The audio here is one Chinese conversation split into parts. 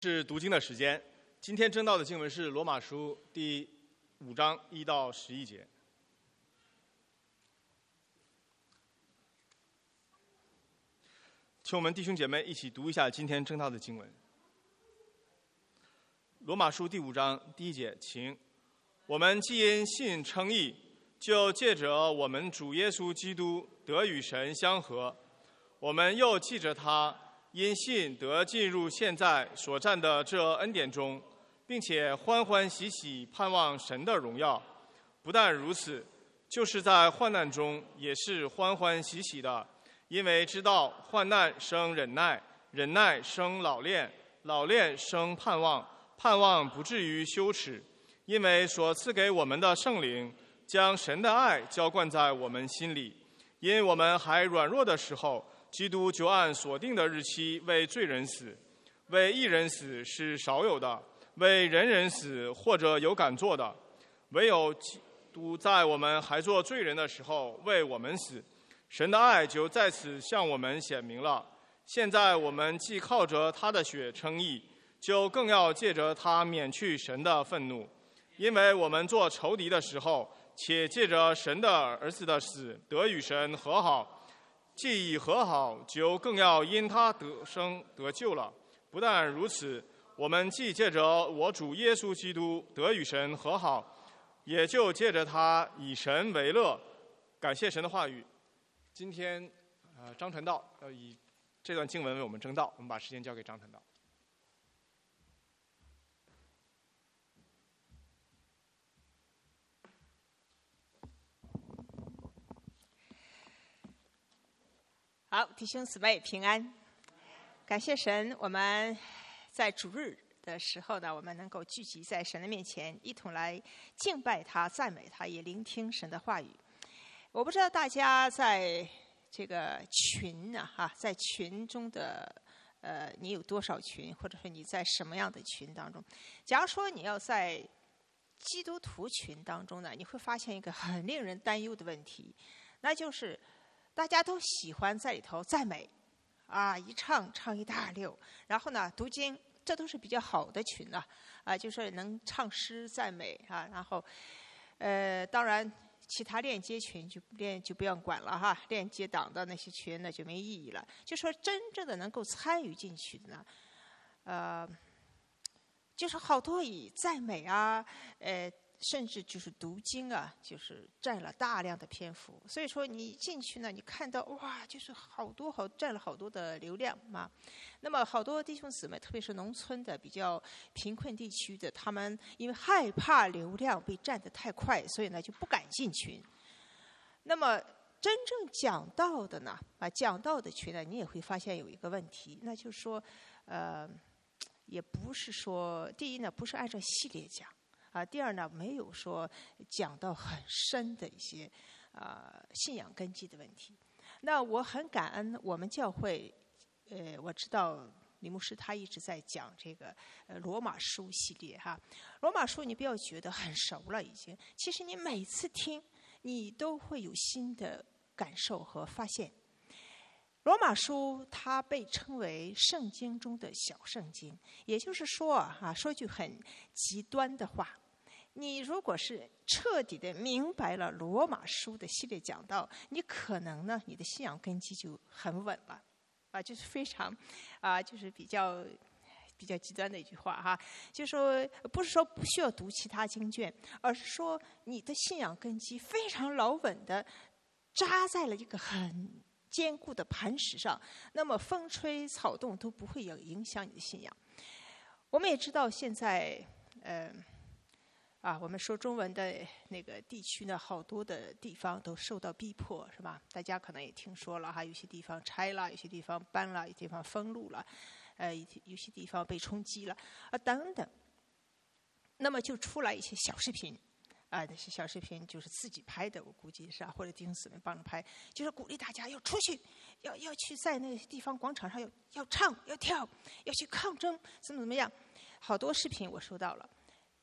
是读经的时间。今天正道的经文是罗马书第5章1到11节。请我们弟兄姐妹一起读一下今天正道的经文。罗马书第5章第1节，请：我们既因信称义，就借着我们主耶稣基督得与神相合。我们又记着他因信得进入现在所占的这恩典中，并且欢欢喜喜盼望神的荣耀。不但如此，就是在患难中也是欢欢喜喜的，因为知道患难生忍耐，忍耐生老练，老练生盼望，盼望不至于羞耻。因为所赐给我们的圣灵将神的爱浇灌在我们心里，因我们还软弱的时候，基督就按所定的日期为罪人死。为一人死是少有的，为人人死或者有敢做的。唯有基督在我们还做罪人的时候为我们死，神的爱就在此向我们显明了。现在我们既靠着他的血称义，就更要借着他免去神的愤怒。因为我们做仇敌的时候，且借着神的儿子的死得与神和好，既已和好，就更要因他得生得救了。不但如此，我们既借着我主耶稣基督得与神和好，也就借着他以神为乐。感谢神的话语。今天张传道要以这段经文为我们证道，我们把时间交给张传道。 好，弟兄姊妹平安，感谢神，我们在主日的时候呢，我们能够聚集在神的面前，一同来敬拜他、赞美他，也聆听神的话语。我不知道大家在这个群呢，在群中的你有多少群，或者说你在什么样的群当中？假如说你要在基督徒群当中呢，你会发现一个很令人担忧的问题，那就是大家都喜欢在里头赞美，一唱一大溜，然后呢读经，这都是比较好的群了，就是能唱诗赞美然后当然其他链接群就不用管了哈，链接党的那些群呢就没意义了。就说真正的能够参与进去的呢，就是好多以赞美甚至就是读经就是占了大量的篇幅，所以说你进去呢，你看到哇，就是占了好多的流量嘛。那么好多弟兄姊妹，特别是农村的比较贫困地区的，他们因为害怕流量被占得太快，所以呢就不敢进群。那么真正讲道的呢，讲道的群呢，你也会发现有一个问题，那就是说，也不是说，第一呢，不是按照系列讲。第二呢，没有说讲到很深的一些信仰根基的问题。那我很感恩我们教会，我知道李牧师他一直在讲这个罗马书系列罗马书你不要觉得很熟了已经，其实你每次听你都会有新的感受和发现。罗马书它被称为圣经中的小圣经，也就是说说句很极端的话，你如果是彻底的明白了罗马书的系列讲道，你可能呢你的信仰根基就很稳了就是非常就是比较极端的一句话就说不是说不需要读其他经卷，而是说你的信仰根基非常牢稳的扎在了一个很坚固的磐石上，那么风吹草动都不会有影响你的信仰。我们也知道现在我们说中文的那个地区呢，好多的地方都受到逼迫，是吧？大家可能也听说了有些地方拆了，有些地方搬了，有些地方封路了，有些地方被冲击了等等。那么就出来一些小视频那些小视频就是自己拍的，我估计是或者弟兄姊妹帮着拍，就是鼓励大家要出去，要去在那个地方广场上要唱要跳，要去抗争，怎么样？好多视频我收到了。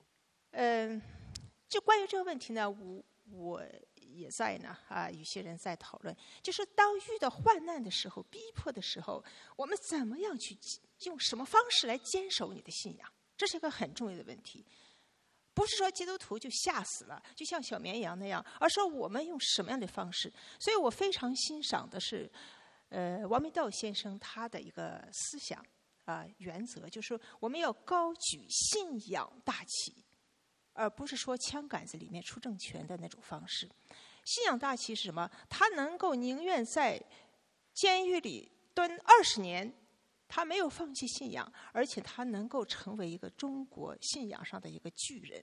就关于这个问题呢，我也在呢有些人在讨论，就是当遇到患难的时候、逼迫的时候，我们怎么样去用什么方式来坚守你的信仰？这是一个很重要的问题。不是说基督徒就吓死了，就像小绵羊那样，而说我们用什么样的方式。所以我非常欣赏的是王明道先生他的一个思想原则，就是我们要高举信仰大旗，而不是说枪杆子里面出政权的那种方式。信仰大旗是什么？他能够宁愿在监狱里蹲20年，他没有放弃信仰，而且他能够成为一个中国信仰上的一个巨人。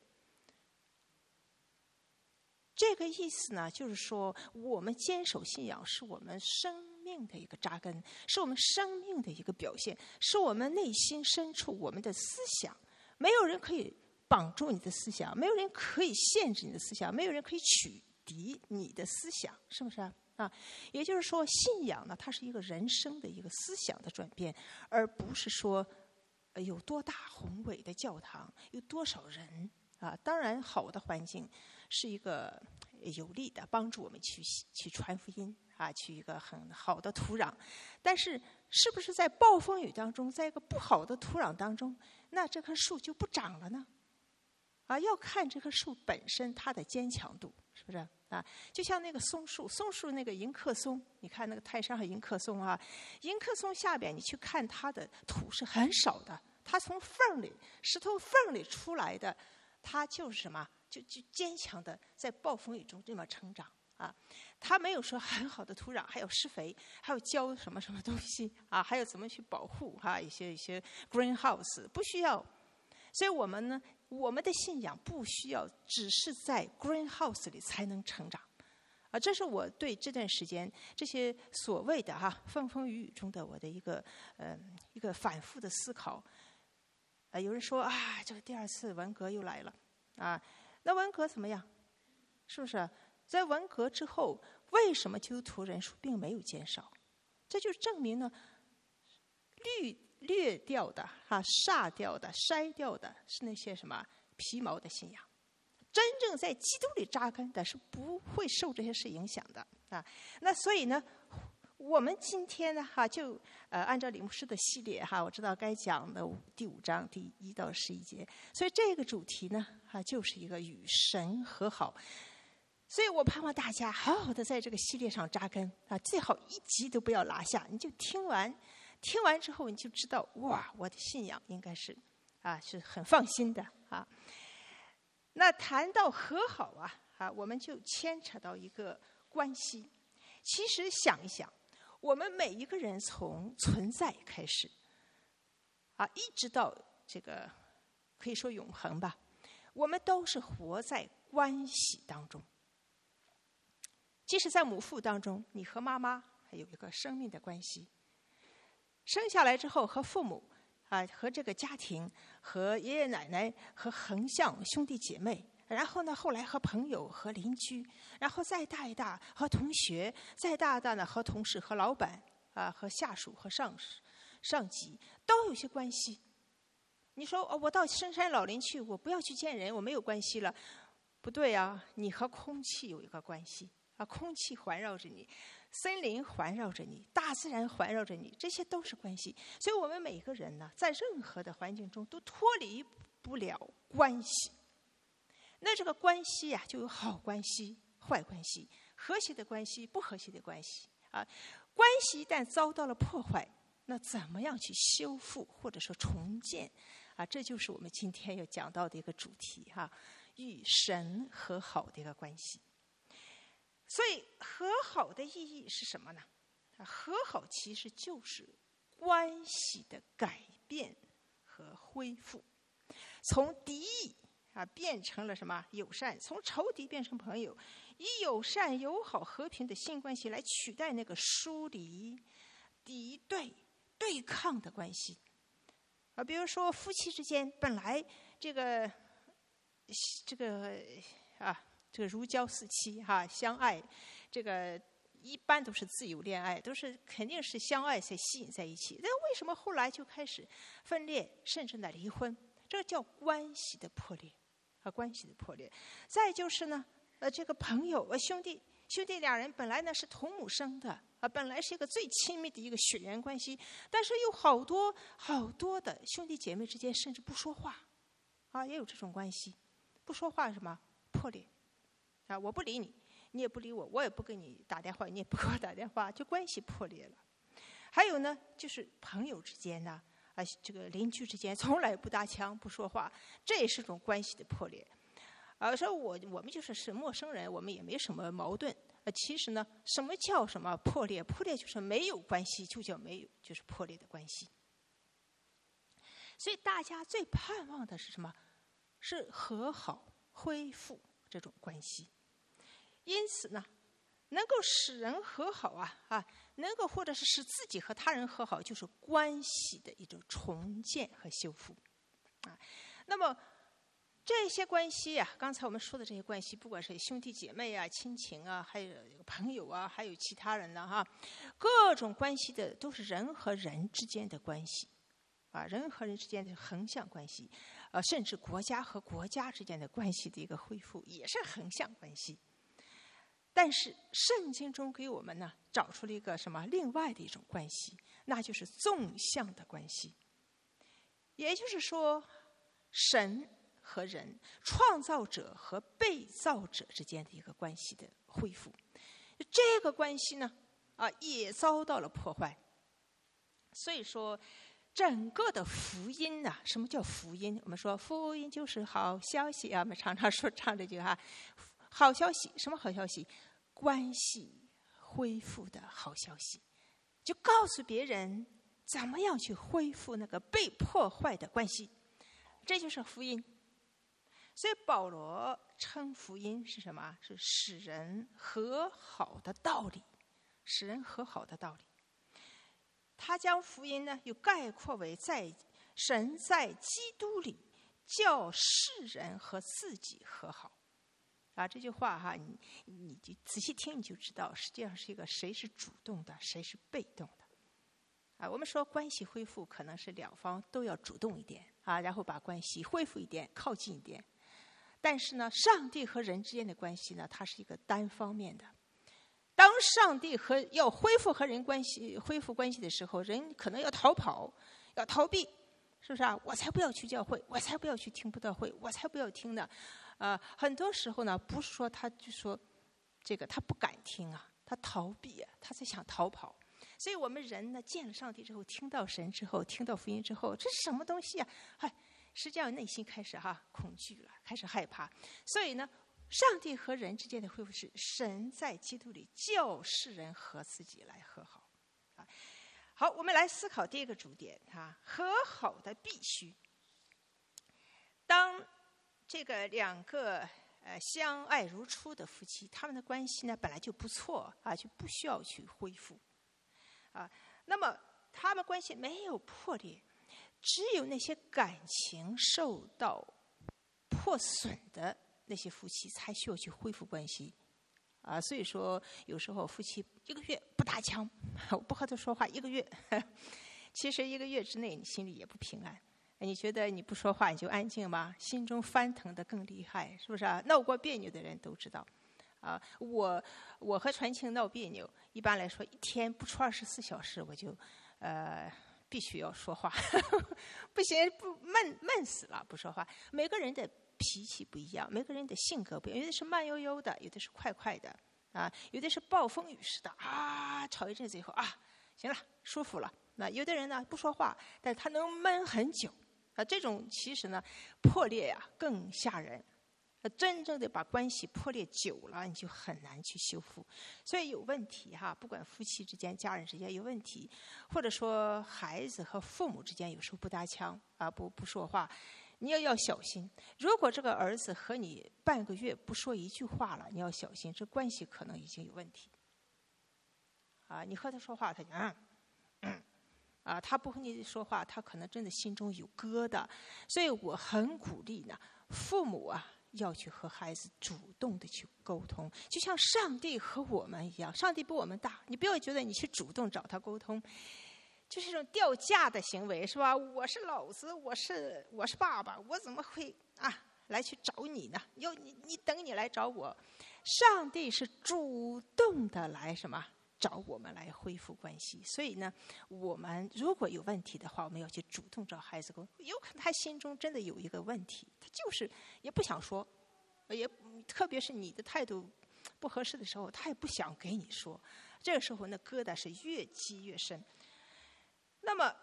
这个意思呢，就是说我们坚守信仰是我们生命的一个扎根，是我们生命的一个表现，是我们内心深处我们的思想。没有人可以绑住你的思想，没有人可以限制你的思想，没有人可以取缔你的思想，是不是啊？也就是说，信仰呢，它是一个人生的一个思想的转变，而不是说有多大宏伟的教堂，有多少人啊。当然，好的环境是一个有利的帮助我们去传福音啊，去一个很好的土壤。但是，是不是在暴风雨当中，在一个不好的土壤当中，那这棵树就不长了呢？要看这棵树本身它的坚强度，是不是啊？就像那个松树那个迎客松，你看那个泰山和迎客松啊，迎客松下边你去看它的土是很少的，它从石头缝里出来的，它就是什么？就坚强的在暴风雨中这么成长啊。它没有说很好的土壤，还有施肥，还有浇什么什么东西啊，还有怎么去保护一些 greenhouse 不需要。所以我们呢，我们的信仰不需要只是在 greenhouse 里才能成长这是我对这段时间这些所谓的风风雨雨中的我的一个反复的思考有人说这个第2次文革又来了那文革怎么样？是不是在文革之后，为什么基督徒人数并没有减少？这就证明呢，略掉的煞掉的筛掉的是那些什么皮毛的信仰，真正在基督里扎根的是不会受这些事影响的那所以呢，我们今天呢就按照李牧师的系列我知道该讲的第5章第1到11节，所以这个主题呢就是一个与神和好。所以我盼望大家好好的在这个系列上扎根最好一集都不要落下，你就听完之后你就知道哇，我的信仰应该是是很放心的那谈到和好我们就牵扯到一个关系。其实想一想，我们每一个人从存在开始一直到这个可以说永恒吧，我们都是活在关系当中。即使在母腹当中，你和妈妈还有一个生命的关系，生下来之后和父母和这个家庭，和爷爷奶奶，和横向兄弟姐妹，然后呢后来和朋友和邻居，然后再大一大和同学，再大大呢和同事和老板和下属和上级都有些关系。你说我到深山老林去，我不要去见人，我没有关系了。不对你和空气有一个关系空气环绕着你，森林环绕着你，大自然环绕着你，这些都是关系。所以我们每个人呢，在任何的环境中都脱离不了关系。那这个关系就有好关系、坏关系，和谐的关系、不和谐的关系关系一旦遭到了破坏，那怎么样去修复或者说重建这就是我们今天要讲到的一个主题与神和好的一个关系。所以和好的意义是什么呢？和好其实就是关系的改变和恢复，从敌意变成了什么友善，从仇敌变成朋友，以友善、友好、和平的新关系来取代那个疏离、敌对抗的关系比如说夫妻之间本来这个如胶似漆相爱，这个一般都是自由恋爱，都是肯定是相爱才吸引在一起。那为什么后来就开始分裂，甚至呢离婚？这叫关系的破裂关系的破裂。再就是呢这个朋友兄弟兄弟两人本来呢是同母生的本来是一个最亲密的一个血缘关系，但是有好多的兄弟姐妹之间甚至不说话也有这种关系。不说话什么破裂我不理你，你也不理我，我也不给你打电话，你也不给我打电话，就关系破裂了。还有呢，就是朋友之间呢这个邻居之间从来不搭腔不说话，这也是种关系的破裂。说我们就是陌生人，我们也没什么矛盾。其实呢，什么叫什么破裂？破裂就是没有关系，就叫没有，就是破裂的关系。所以大家最盼望的是什么？是和好、恢复这种关系。因此呢，能够使人和好能够或者是使自己和他人和好，就是关系的一种重建和修复那么这些关系刚才我们说的这些关系，不管是兄弟姐妹亲情还有朋友还有其他人呢各种关系的都是人和人之间的关系人和人之间的横向关系甚至国家和国家之间的关系的一个恢复也是横向关系。但是圣经中给我们呢找出了一个什么另外的一种关系，那就是纵向的关系。也就是说，神和人，创造者和被造者之间的一个关系的恢复。这个关系呢也遭到了破坏。所以说整个的福音什么叫福音？我们说福音就是好消息我们常常唱这句好消息。什么好消息？关系恢复的好消息，就告诉别人怎么样去恢复那个被破坏的关系，这就是福音。所以保罗称福音是什么？是使人和好的道理，使人和好的道理。他将福音呢又概括为神在基督里叫世人和自己和好这句话你就仔细听你就知道，实际上是一个谁是主动的，谁是被动的我们说关系恢复可能是两方都要主动一点然后把关系恢复一点，靠近一点。但是呢，上帝和人之间的关系呢，它是一个单方面的。当上帝要恢复和人关系恢复关系的时候，人可能要逃跑，要逃避，是不是我才不要去教会，我才不要去听布道会，我才不要听呢。很多时候呢，不是说他就说这个他不敢听他逃避他在想逃跑。所以我们人呢，见了上帝之后，听到神之后，听到福音之后，这是什么东西实际上内心开始恐惧了，开始害怕。所以呢，上帝和人之间的恢复是神在基督里叫世人和自己来和好好，我们来思考第一个主点和好的必须。当这个两个相爱如初的夫妻，他们的关系呢本来就不错就不需要去恢复那么他们关系没有破裂，只有那些感情受到破损的那些夫妻才需要去恢复关系所以说有时候夫妻1个月不搭腔，不和他说话1个月，其实1个月之内你心里也不平安。你觉得你不说话你就安静吗？心中翻腾的更厉害，是不是闹过别扭的人都知道我和传庆闹别扭，一般来说一天不出24小时我就必须要说话不行，不闷死了不说话。每个人的脾气不一样，每个人的性格不一样，有的是慢悠悠的，有的是快快的有的是暴风雨似的吵一阵子以后行了舒服了。那有的人呢不说话，但他能闷很久这种其实呢破裂更吓人。真正的把关系破裂久了，你就很难去修复。所以有问题不管夫妻之间、家人之间有问题，或者说孩子和父母之间有时候不搭腔不说话，你要小心。如果这个儿子和你半个月不说一句话了，你要小心，这关系可能已经有问题你和他说话他就他不和你说话，他可能真的心中有疙瘩。所以我很鼓励呢父母要去和孩子主动的去沟通，就像上帝和我们一样，上帝比我们大，你不要觉得你去主动找他沟通就是一种掉价的行为，是吧？我是老子，我是爸爸，我怎么会来去找你呢？你等你来找我。上帝是主动的来什么找我们来恢复关系。所以呢，我们如果有问题的话，我们要去主动找孩子沟通。有可能他心中真的有一个问题，他就是也不想说，也特别是你的态度不合适的时候，他也不想给你说。这个时候呢，疙瘩是越积越深。那么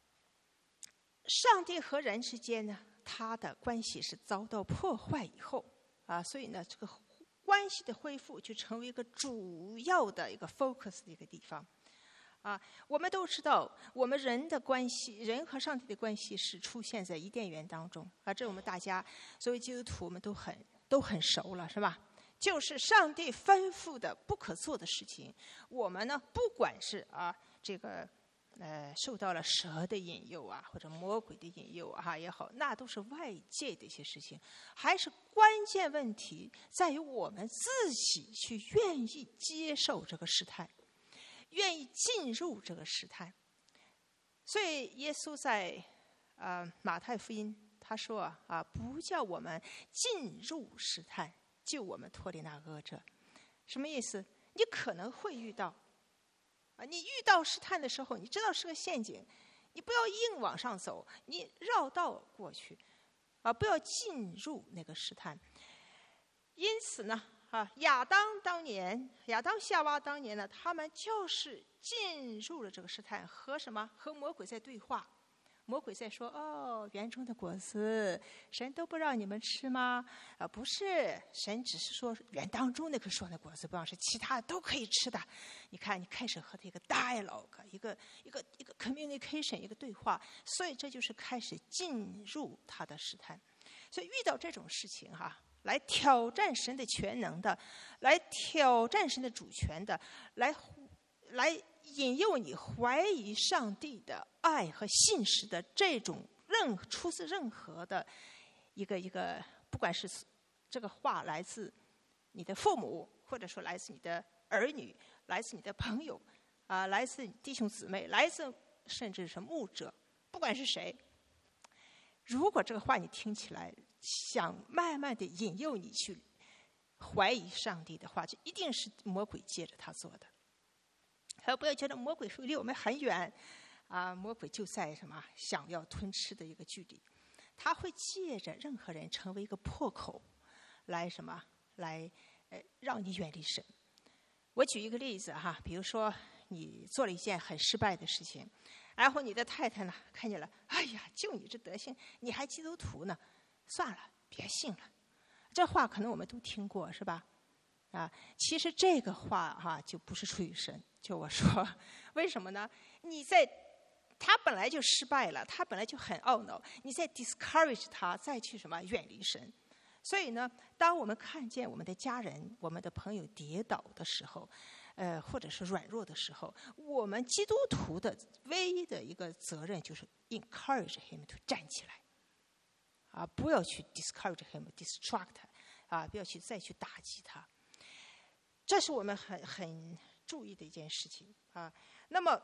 上帝和人之间呢，他的关系是遭到破坏以后所以呢，这个关系的恢复就成为一个主要的一个 focus 的一个地方我们都知道，我们人的关系，人和上帝的关系是出现在伊甸园当中这我们大家作为基督徒，我们都很熟了，是吧？就是上帝吩咐的不可做的事情，我们呢，不管是这个受到了蛇的引诱或者魔鬼的引诱也好，那都是外界的一些事情，还是关键问题在于我们自己去愿意接受这个试探，愿意进入这个试探。所以耶稣在马太福音他说不叫我们进入试探，救我们脱离那恶者。什么意思？你可能会遇到你遇到试探的时候，你知道是个陷阱，你不要硬往上走，你绕道过去不要进入那个试探。因此呢亚当夏娃当年呢，他们就是进入了这个试探，和什么？和魔鬼在对话。魔鬼在说园中的果子神都不让你们吃吗？不是，神只是说园当中那棵树的果子不让吃，其他的都可以吃的。你看，你开始和他一个 dialogue， 一个 communication， 一个对话，所以这就是开始进入他的试探。所以遇到这种事情来挑战神的全能的，来挑战神的主权的，来引诱你怀疑上帝的爱和信实的这种出自任何的一个，不管是这个话来自你的父母，或者说来自你的儿女，来自你的朋友来自弟兄姊妹，来自甚至是牧者，不管是谁，如果这个话你听起来想慢慢的引诱你去怀疑上帝的话，这一定是魔鬼借着他做的。不要觉得魔鬼离我们很远魔鬼就在什么想要吞吃的一个距离，他会借着任何人成为一个破口，来什么来让你远离神。我举一个例子比如说你做了一件很失败的事情，然后你的太太呢看见了，哎呀，就你这德行，你还基督徒呢，算了，别信了。这话可能我们都听过，是吧？其实这个话就不是出于神。就我说，为什么呢？他本来就失败了，他本来就很懊恼，你再 discourage 他，再去什么远离神。所以呢，当我们看见我们的家人、我们的朋友跌倒的时候，或者是软弱的时候，我们基督徒的唯一的一个责任就是 encourage him to 站起来不要去 discourage him distract 不要再去打击他。这是我们很注意的一件事情那么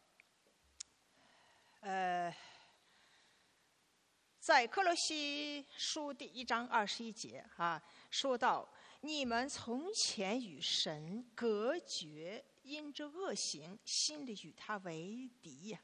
在歌罗西书第1章21节说到，你们从前与神隔绝，因着恶行，心里与他为敌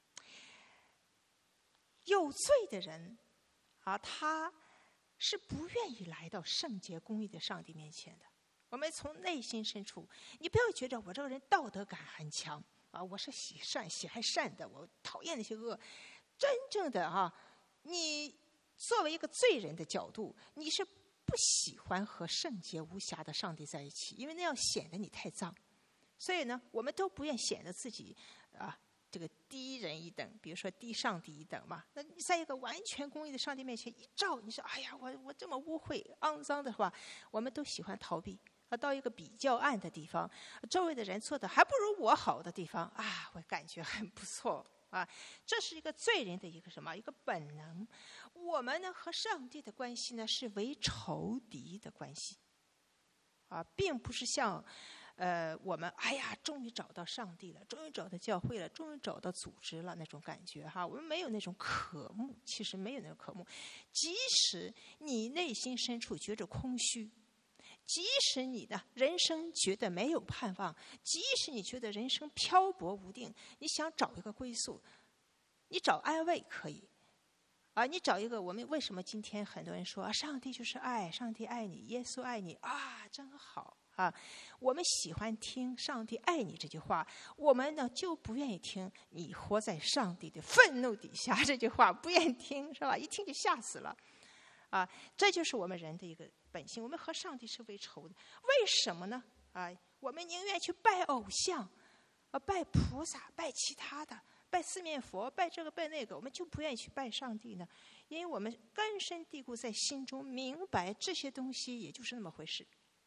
有罪的人他是不愿意来到圣洁公义的上帝面前的。我们从内心深处，你不要觉得我这个人道德感很强我是喜爱善的，我讨厌那些恶。真正的你作为一个罪人的角度，你是不喜欢和圣洁无瑕的上帝在一起，因为那样显得你太脏。所以呢，我们都不愿显得自己这个低人一等，比如说低上帝一等嘛。那你在一个完全公义的上帝面前一照，你说哎呀，我这么污秽肮脏的话，我们都喜欢逃避到一个比较暗的地方，周围的人做的还不如我好的地方我感觉很不错这是一个罪人的一个什么？一个本能。我们呢和上帝的关系呢是为仇敌的关系并不是像我们终于找到上帝了，终于找到教会了，终于找到组织了那种感觉哈。我们没有那种渴慕，其实没有那种渴慕。即使你内心深处觉着空虚，即使你的人生觉得没有盼望，即使你觉得人生漂泊无定，你想找一个归宿，你找安慰可以。你找一个，我们为什么今天很多人说上帝就是爱，上帝爱你，耶稣爱你啊，真好啊！我们喜欢听上帝爱你这句话，我们呢就不愿意听你活在上帝的愤怒底下这句话，不愿意听，是吧？一听就吓死了啊！这就是我们人的一个本性，我们和上帝是为仇的。为什么呢？我们宁愿去拜偶像，拜菩萨，拜其他的。拜四面佛，拜这个拜那个，我们就不愿意去拜上帝呢？因为我们根深蒂固在心中明白这些东西也就是那么回事。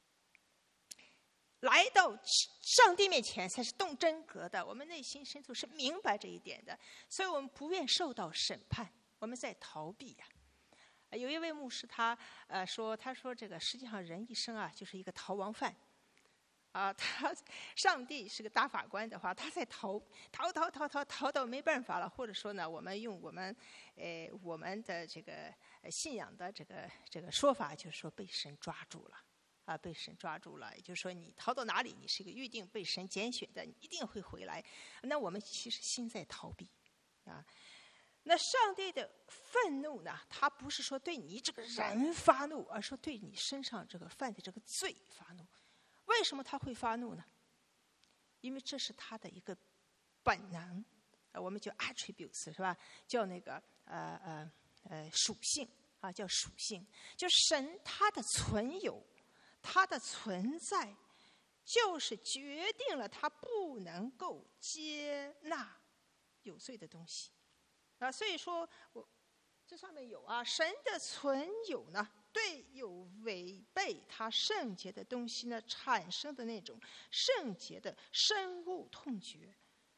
来到上帝面前才是动真格的，我们内心深处是明白这一点的，所以我们不愿受到审判，我们在逃避呀。有一位牧师他说这个实际上人一生就是一个逃亡犯。上帝是个大法官的话，他在逃到没办法了，或者说呢，我们用我们的这个信仰的这个说法，就是说被神抓住了被神抓住了，也就是说你逃到哪里，你是一个预定被神拣选的，你一定会回来。那我们其实心在逃避那上帝的愤怒呢，他不是说对你这个人发怒，而是对你身上这个犯的这个罪发怒。为什么他会发怒呢？因为这是他的一个本能，我们叫 attributes 是吧？叫那个属性叫属性，就神他的存有，他的存在，就是决定了他不能够接纳有罪的东西所以说这上面有神的存有呢，对有违背他圣洁的东西呢产生的那种圣洁的深恶痛绝，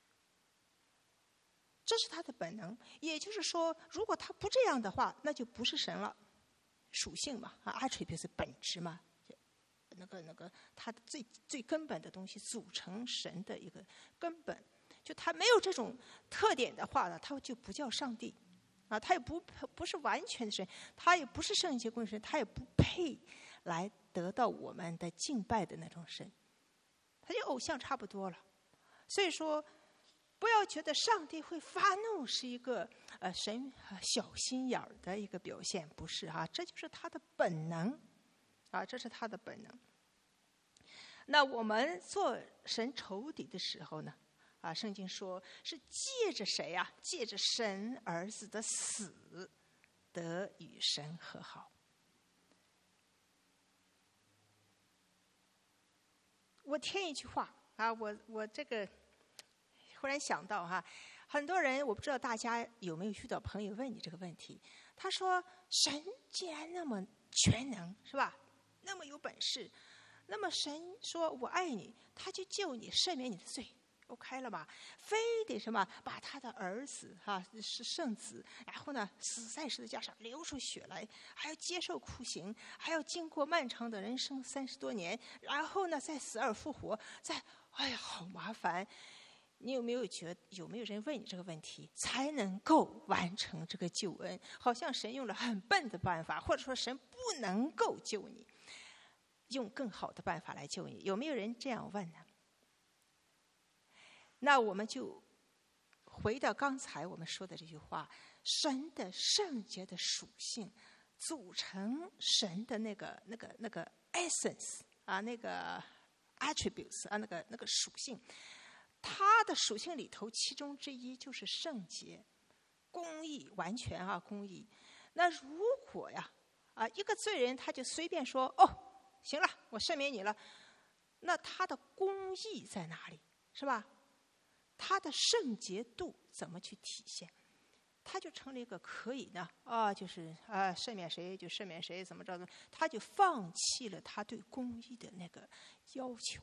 这是他的本能。也就是说，如果他不这样的话，那就不是神了，属性嘛attribute 是本质嘛，那个他最根本的东西组成神的一个根本，就他没有这种特点的话呢，他就不叫上帝他也不是完全的神，他也不是圣洁公神，他也不配来得到我们的敬拜的那种神，他就偶像差不多了。所以说，不要觉得上帝会发怒是一个神小心眼儿的一个表现，不是这就是他的本能这是他的本能。那我们做神仇敌的时候呢？圣经说是借着谁借着神儿子的死得与神和好。我添一句话我这个忽然想到很多人，我不知道大家有没有遇到朋友问你这个问题，他说神既然那么全能是吧，那么有本事，那么神说我爱你，他就救你，赦免你的罪OK 了吧？非得什么把他的儿子是圣子，然后呢死在十字架上流出血来，还要接受酷刑，还要经过漫长的人生30多年，然后呢再死而复活，好麻烦。你有没有人问你这个问题才能够完成这个救恩？好像神用了很笨的办法，或者说神不能够救你，用更好的办法来救你。有没有人这样问呢？那我们就回到刚才我们说的这句话，神的圣洁的属性组成神的那个 essence 那个 attributes 那个属性，它的属性里头其中之一就是圣洁、公义，完全公义。那如果一个罪人他就随便说行了，我赦免你了，那他的公义在哪里？是吧？他的圣洁度怎么去体现？他就成了一个可以呢就是赦免谁就赦免谁，怎么着的，他就放弃了他对公义的那个要求。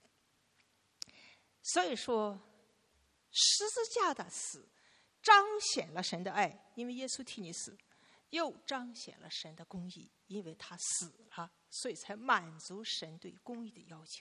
所以说，十字架的死彰显了神的爱，因为耶稣替你死，又彰显了神的公义，因为他死了，所以才满足神对公义的要求。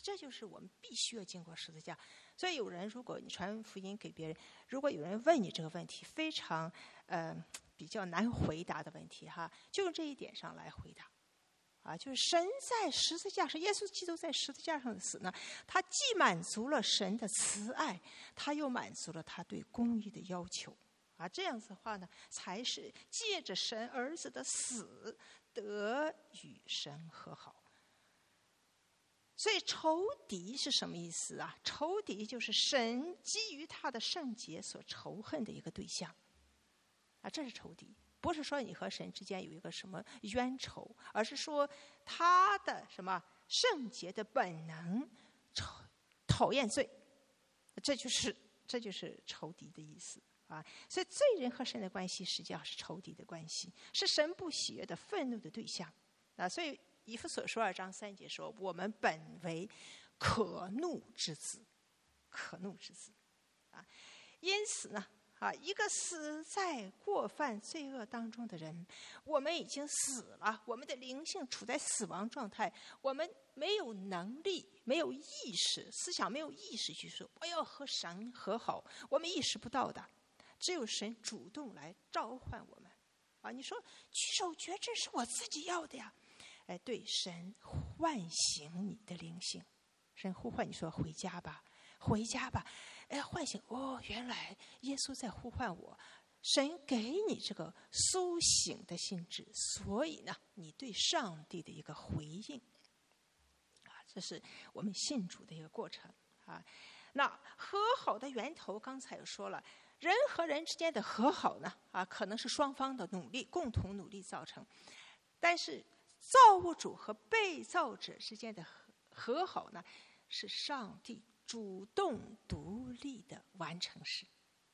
这就是我们必须要经过十字架。所以有人，如果你传福音给别人，如果有人问你这个问题，非常比较难回答的问题哈，就用这一点上来回答。就是神在十字架上，耶稣基督在十字架上的死呢，他既满足了神的慈爱，他又满足了他对公义的要求。这样子的话呢，才是借着神儿子的死得与神和好。所以仇敌是什么意思啊？仇敌就是神基于他的圣洁所仇恨的一个对象。这是仇敌。不是说你和神之间有一个什么冤仇，而是说他的什么圣洁的本能讨厌罪，这就是仇敌的意思所以罪人和神的关系实际上是仇敌的关系，是神不喜悦的愤怒的对象所以以弗所书2章3节说，我们本为可怒之子，可怒之子因此呢一个死在过犯罪恶当中的人，我们已经死了，我们的灵性处在死亡状态，我们没有能力，没有意识，思想没有意识去说我要和神和好，我们意识不到的，只有神主动来召唤我们你说举手觉知是我自己要的呀，对，神唤醒你的灵性，神呼唤你说回家吧，回家吧，唤醒原来耶稣在呼唤我，神给你这个苏醒的心智，所以呢，你对上帝的一个回应这是我们信主的一个过程那和好的源头，刚才有说了，人和人之间的和好呢可能是双方的努力，共同努力造成，但是造物主和被造者之间的和好呢，是上帝主动独立的完成式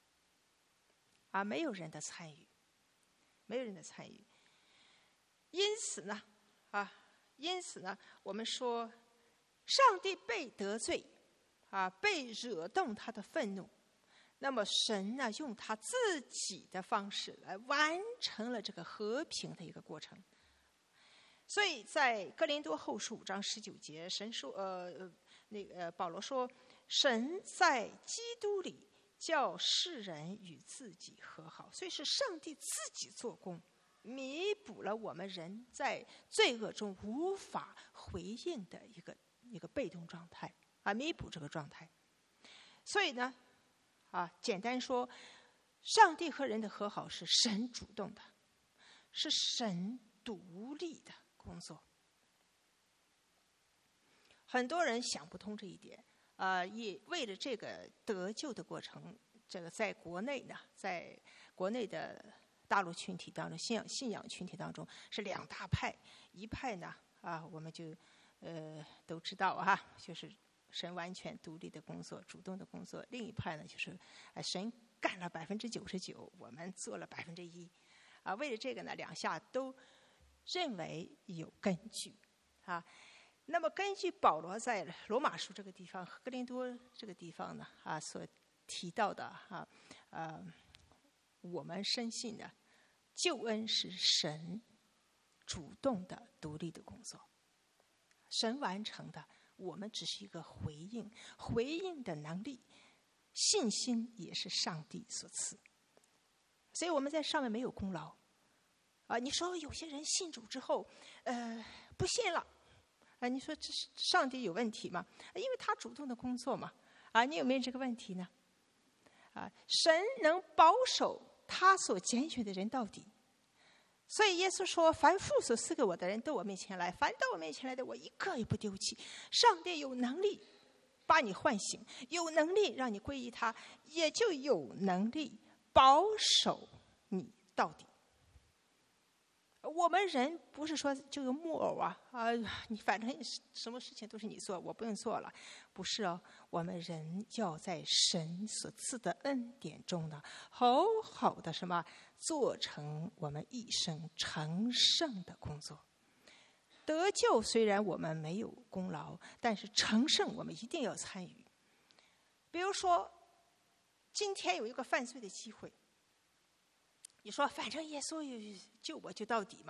没有人的参与，没有人的参与。因此呢，我们说上帝被得罪被惹动他的愤怒，那么神呢，用他自己的方式来完成了这个和平的一个过程。所以在哥林多后书5章19节，神说保罗说，神在基督里叫世人与自己和好，所以是上帝自己做工，弥补了我们人在罪恶中无法回应的一个被动状态弥补这个状态。所以呢简单说，上帝和人的和好是神主动的，是神独立的工作。很多人想不通这一点也为了这个得救的过程，这个在国内的大陆群体当中，信仰群体当中是两大派，一派呢我们就都知道就是神完全独立的工作，主动的工作；另一派呢，就是神干了99%，我们做了1%为了这个呢，两下都认为有根据那么根据保罗在罗马书这个地方和哥林多这个地方呢所提到的我们深信的救恩是神主动的独立的工作，神完成的，我们只是一个回应的能力，信心也是上帝所赐，所以我们在上面没有功劳你说有些人信主之后不信了你说这是上帝有问题吗？因为他主动的工作嘛你有没有这个问题呢神能保守他所拣选的人到底，所以耶稣说，凡父所赐给我的人到我面前来，凡到我面前来的，我一个也不丢弃。上帝有能力把你唤醒，有能力让你归依他，也就有能力保守你到底。我们人不是说这个木偶你反正什么事情都是你做，我不用做了，不是我们人要在神所赐的恩典中呢，好好的做成我们一生成圣的工作。得救虽然我们没有功劳，但是成圣我们一定要参与。比如说今天有一个犯罪的机会，你说反正耶稣救我就到底嘛，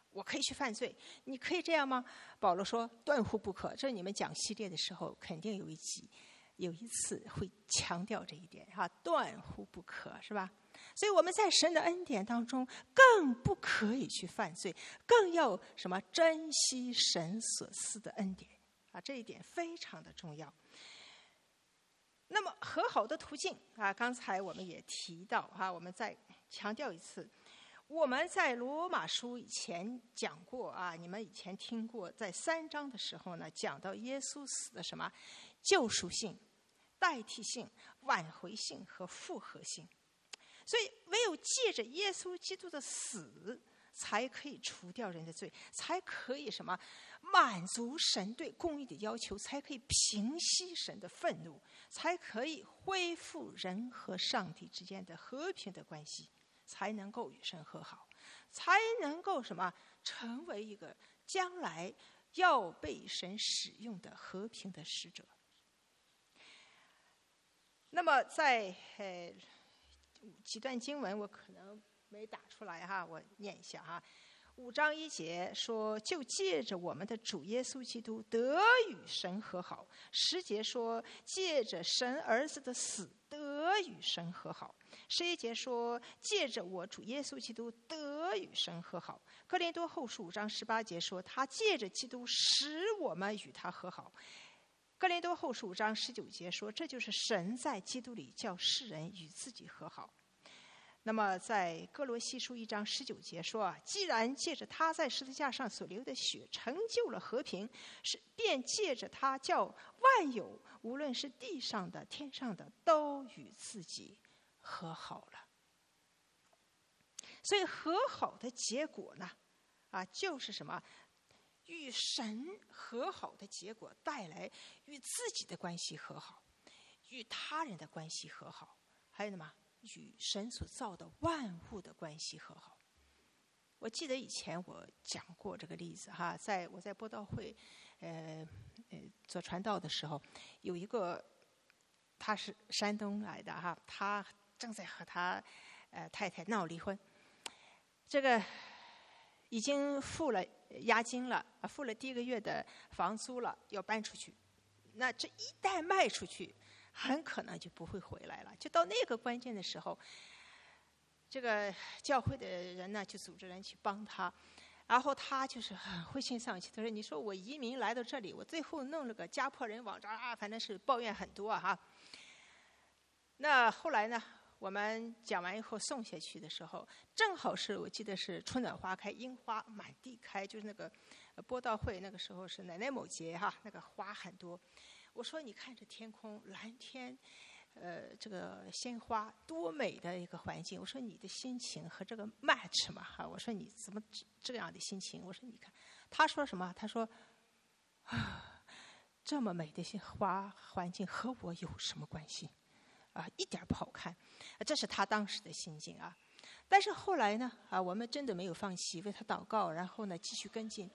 我可以去犯罪，你可以这样吗？保罗说断乎不可。这你们讲系列的时候，肯定有一次会强调这一点哈，断乎不可，是吧？所以我们在神的恩典当中，更不可以去犯罪，更要什么？珍惜神所赐的恩典啊，这一点非常的重要。那么和好的途径啊，刚才我们也提到哈，我们再强调一次，我们在罗马书以前讲过啊，你们以前听过，在3章的时候呢，讲到耶稣死的什么救赎性、代替性、挽回性和复合性。所以唯有借着耶稣基督的死，才可以除掉人的罪，才可以什么满足神对公义的要求，才可以平息神的愤怒，才可以恢复人和上帝之间的和平的关系，才能够与神和好，才能够什么成为一个将来要被神使用的和平的使者。那么在几段经文我可能没打出来哈，我念一下哈。5章1节说，就借着我们的主耶稣基督得与神和好。10节说，借着神儿子的死得与神和好。11节说，借着我主耶稣基督得与神和好。哥林多后书5章18节说，他借着基督使我们与他和好。哥林多后书5章19节说，这就是神在基督里叫世人与自己和好。那么在哥罗西书1章19节说，既然借着他在十字架上所流的血成就了和平，便借着他叫万有，无论是地上的天上的，都与自己和好了。所以和好的结果呢就是什么？与神和好的结果带来与自己的关系和好，与他人的关系和好，还有什么？与神所造的万物的关系和好。我记得以前我讲过这个例子哈，我在播道会做传道的时候，有一个他是山东来的哈，他正在和他太太闹离婚，这个已经付了押金了，付了第1个月的房租了，要搬出去。那这一旦卖出去，很可能就不会回来了。就到那个关键的时候，这个教会的人呢就组织人去帮他，然后他就是很灰心丧气，他说：“你说我移民来到这里，我最后弄了个家破人亡反正是抱怨很多哈。”那后来呢，我们讲完以后送下去的时候，正好是我记得是春暖花开，樱花满地开，就是那个播道会那个时候是奶奶某节哈，那个花很多。我说你看这天空蓝天，这个鲜花多美的一个环境。我说你的心情和这个 match 嘛哈？我说你怎么这样的心情？我说你看，他说什么？他说这么美的花环境和我有什么关系？一点不好看。这是他当时的心境啊。但是后来呢我们真的没有放弃，为他祷告，然后呢继续跟进。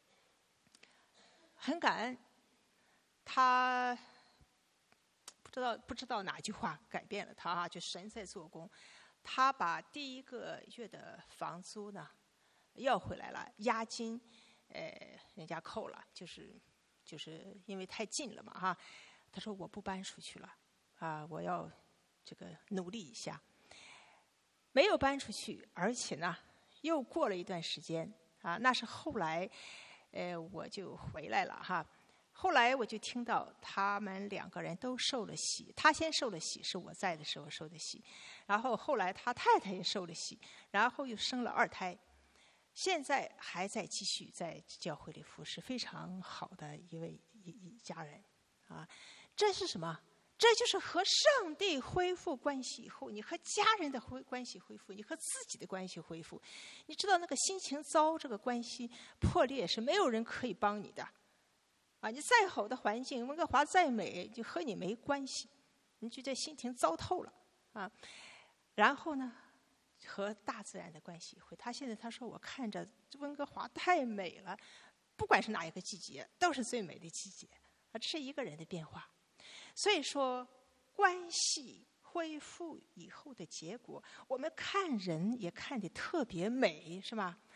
很感恩。他不知道哪句话改变了他就神在做工。他把第1个月的房租呢要回来了，押金人家扣了，就是因为太近了嘛哈。他说我不搬出去了我要这个努力一下。没有搬出去，而且呢又过了一段时间那是后来我就回来了哈。后来我就听到他们2个人都受了洗，他先受了洗，是我在的时候受的洗，然后后来他太太也受了洗，然后又生了2胎，现在还在继续在教会里服侍，非常好的一家人这是什么？这就是和上帝恢复关系以后，你和家人的关系恢复，你和自己的关系恢复。你知道那个心情糟，这个关系破裂是没有人可以帮你的你再好的环境，温哥华再美，就和你没关系，你就这心情糟透了然后呢，和大自然的关系他现在他说我看着温哥华太美了，不管是哪一个季节，都是最美的季节这是一个人的变化。所以说，关系恢复以后的结果，我们看人也看得特别美，是吧？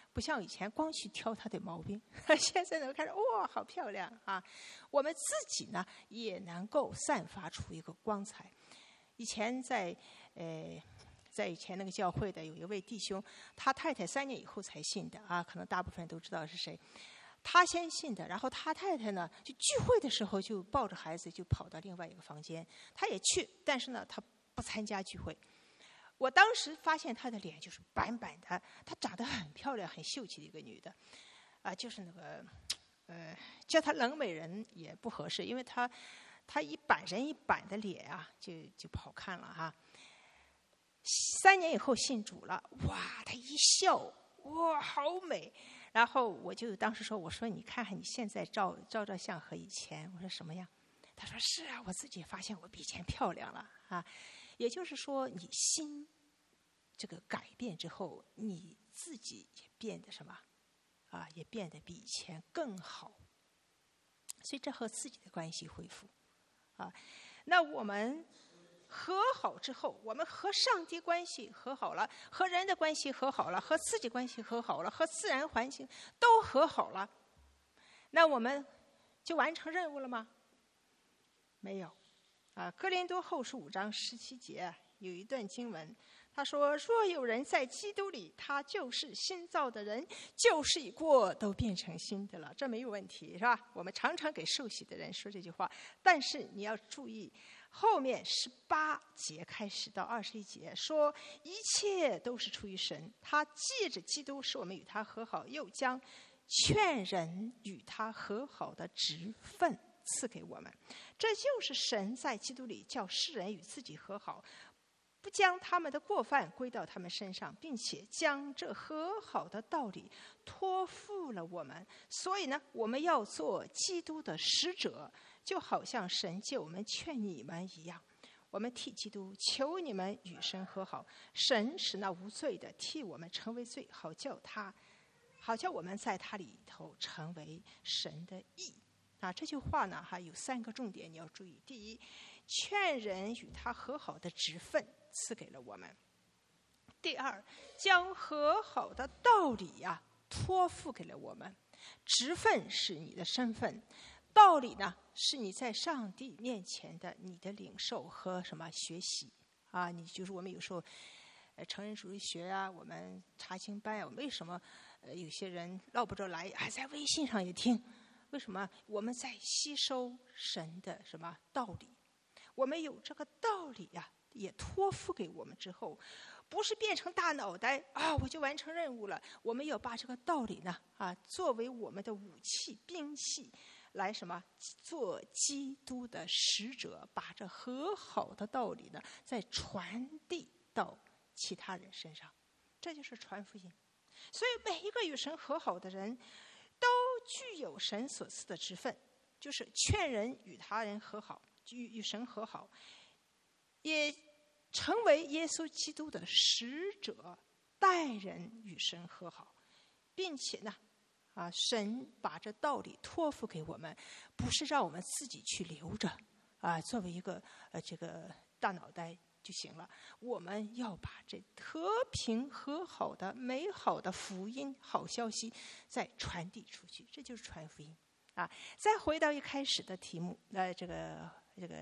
不像以前光去挑她的毛病，现在呢看着哇，好漂亮啊！我们自己呢也能够散发出一个光彩。以前在以前那个教会的有一位弟兄，他太太3年以后才信的啊，可能大部分人都知道是谁。他先信的，然后他太太呢，就聚会的时候就抱着孩子就跑到另外一个房间，他也去，但是呢，他不参加聚会。我当时发现她的脸就是板板的，她长得很漂亮、很秀气的一个女的，就是那个，叫她冷美人也不合适，因为她一板人一板的脸啊，就不好看了哈。3年以后信主了，哇，她一笑，哇，好美。然后我就当时说，我说你看看你现在照相和以前，我说什么样？她说是啊，我自己发现我比以前漂亮了啊。也就是说，你心这个改变之后，你自己也变得什么也变得比以前更好。所以这和自己的关系恢复那我们和好之后，我们和上帝关系和好了，和人的关系和好了，和自己关系和好了，和自然环境都和好了，那我们就完成任务了吗？没有。哥林多后书5章17节有一段经文，他说：若有人在基督里，他就是新造的人，旧事已过，都变成新的了。这没有问题，是吧？我们常常给受洗的人说这句话，但是你要注意后面18节开始到21节说，一切都是出于神，他借着基督使我们与他和好，又将劝人与他和好的职分赐给我们。这就是神在基督里叫世人与自己和好，不将他们的过犯归到他们身上，并且将这和好的道理托付了我们。所以呢，我们要做基督的使者，就好像神借我们劝你们一样。我们替基督求你们与神和好，神使那无罪的替我们成为罪，好叫我们在他里头成为神的义。这句话呢，还有3个重点你要注意。第一，劝人与他和好的职分赐给了我们。第二，将和好的道理托付给了我们。职分是你的身份，道理呢是你在上帝面前的你的领受和学习你就是我们有时候成人主义学我们查经班我们为什么有些人捞不着来还在微信上也听？为什么我们在吸收神的道理？我们有这个道理也托付给我们之后，不是变成大脑袋我就完成任务了。我们要把这个道理呢作为我们的武器兵器，来做基督的使者，把这和好的道理呢再传递到其他人身上，这就是传福音。所以每一个与神和好的人都具有神所赐的职分，就是劝人与他人和好，与神和好，也成为耶稣基督的使者，带人与神和好，并且呢神把这道理托付给我们，不是让我们自己去留着作为一个这个大脑袋就行了。我们要把这和平和好的美好的福音好消息再传递出去，这就是传福音再回到一开始的题目这个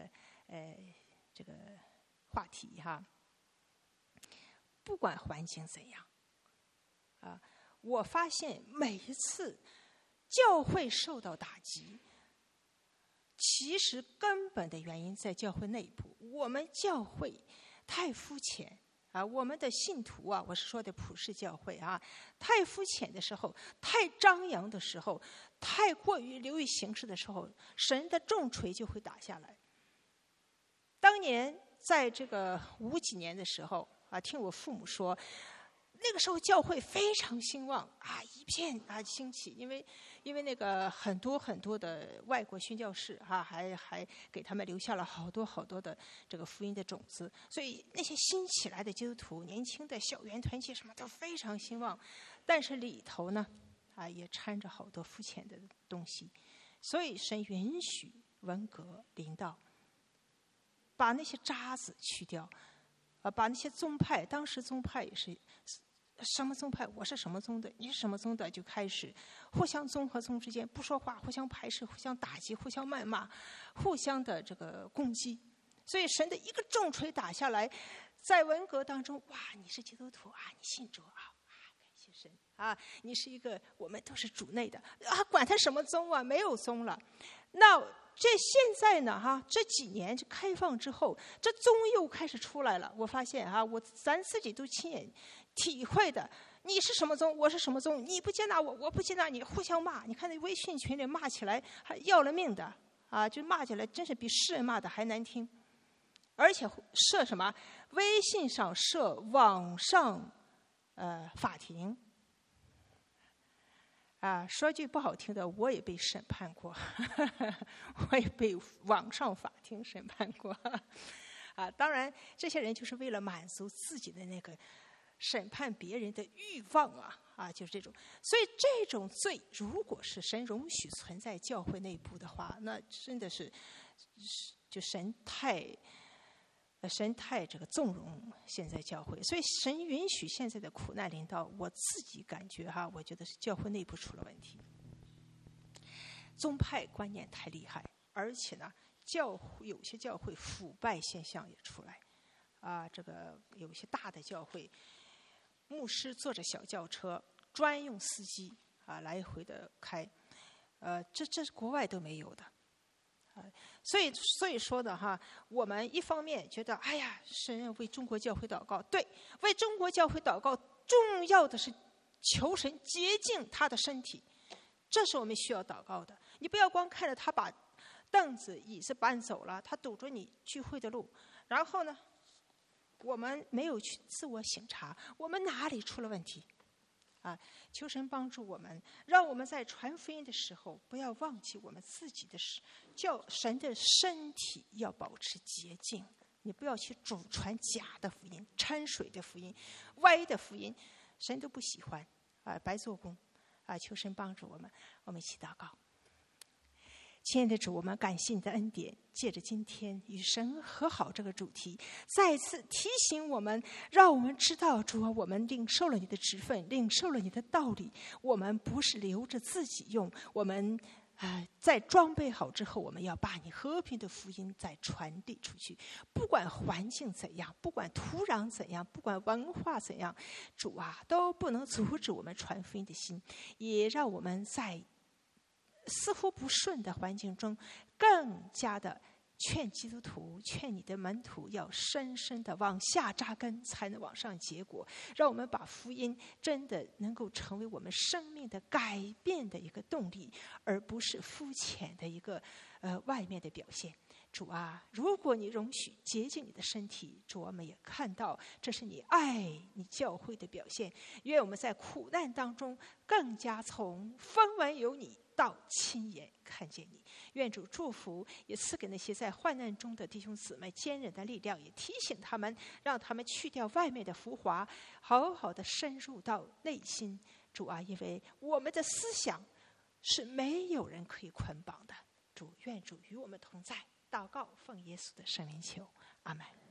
话题不管环境怎样我发现每一次教会受到打击，其实根本的原因在教会内部。我们教会太肤浅我们的信徒我是说的普世教会太肤浅的时候，太张扬的时候，太过于流于形式的时候，神的重锤就会打下来。当年在这个50几年的时候听我父母说，那个时候教会非常兴旺一片兴起，因为那个很多很多的外国宣教士还给他们留下了好多好多的这个福音的种子，所以那些新起来的基督徒、年轻的校园团契什么都非常兴旺，但是里头呢也掺着好多肤浅的东西，所以神允许文革临到，把那些渣子去掉把那些宗派，当时宗派也是什么宗派，我是什么宗的，你是什么宗的，就开始互相宗和宗之间不说话，互相排斥，互相打击，互相谩骂，互相的这个攻击。所以神的一个重锤打下来，在文革当中，哇，你是基督徒啊，你信主啊，感谢神啊，你是一个，我们都是主内的啊，管他什么宗啊，没有宗了。那这现在呢，这几年开放之后，这宗又开始出来了。我发现咱自己都亲眼体会的。你是什么宗，我是什么宗，你不接纳我，我不接纳你，互相骂。你看那微信群里骂起来还要了命的啊，就骂起来真是比世人骂的还难听。而且设什么？微信上设网上法庭。说句不好听的，我也被审判过，我也被网上法庭审判过。当然，这些人就是为了满足自己的那个审判别人的欲望就是这种。所以这种罪，如果是神容许存在教会内部的话，那真的是就神太这个纵容现在教会，所以神允许现在的苦难临到。我自己感觉我觉得是教会内部出了问题，宗派观念太厉害，而且呢，有些教会腐败现象也出来这个有些大的教会，牧师坐着小轿车，专用司机来回的开，这是国外都没有的。所以说的我们一方面觉得，哎呀，神为中国教会祷告，对，为中国教会祷告，重要的是求神洁净他的身体，这是我们需要祷告的。你不要光看着他把凳子椅子搬走了，他堵着你聚会的路，然后呢，我们没有去自我省察，我们哪里出了问题求神帮助我们，让我们在传福音的时候不要忘记我们自己的叫神的身体要保持洁净。你不要去主传假的福音、掺水的福音、歪的福音，神都不喜欢白做工求神帮助我们。我们一起祷告。亲爱的主，我们感谢你的恩典，借着今天与神和好这个主题，再次提醒我们，让我们知道主啊，我们领受了你的职分，领受了你的道理，我们不是留着自己用，我们在装备好之后，我们要把你和平的福音再传递出去。不管环境怎样，不管土壤怎样，不管文化怎样，主啊，都不能阻止我们传福音的心，也让我们在似乎不顺的环境中，更加的劝基督徒、劝你的门徒要深深的往下扎根，才能往上结果。让我们把福音真的能够成为我们生命的改变的一个动力，而不是肤浅的一个外面的表现。主啊，如果你容许洁净你的身体，主，我们也看到这是你爱你教会的表现。愿我们在苦难当中更加从风闻有你到亲眼看见你。愿主祝福，也赐给那些在患难中的弟兄姊妹坚韧的力量，也提醒他们，让他们去掉外面的浮华，好好的深入到内心。主啊，因为我们的思想是没有人可以捆绑的。主，愿主与我们同在。祷告奉耶稣的圣名求，阿们。